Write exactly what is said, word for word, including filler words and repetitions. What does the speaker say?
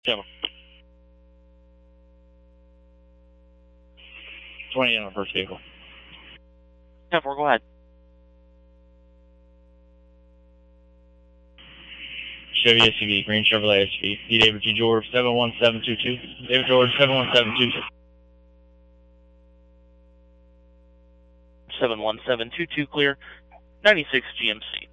Seven. twenty on the first vehicle. ten four, go ahead. Chevy S U V, green Chevrolet S U V. D. David G. George, seven one seven two two. David George, seven one seven two two. seven one seven two two, clear. ninety-six G M C.